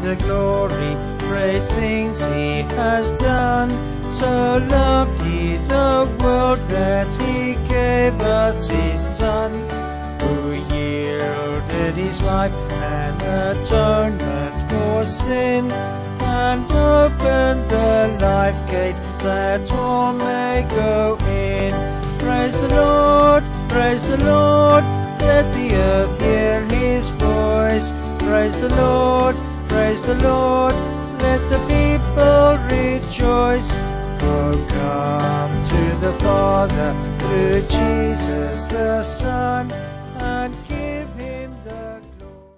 the glory, great things He has done. So loved He the world that He gave us His Son, who yielded His life and atonement for sin, and opened the life gate that all may go in. Praise the Lord, praise the Lord, let the earth hear His voice. Praise the Lord, let the people rejoice. Oh, come to the Father through Jesus the Son.